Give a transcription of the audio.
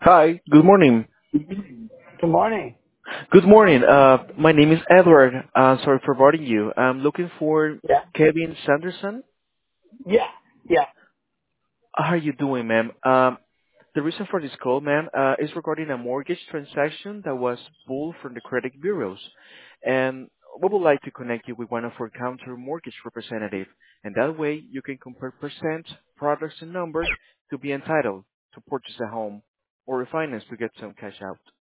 Hi, good morning. Good morning. Good morning. My name is Edward. Sorry for bothering you. I'm looking for Yeah. Kevin Sanderson. Yeah. Yeah. How are you doing, ma'am? The reason for this call, ma'am, is regarding a mortgage transaction that was pulled from the credit bureaus. And we would like to connect you with one of our counter mortgage representative. And that way you can compare percent, products, and numbers to be entitled to purchase a home or refinance to get some cash out.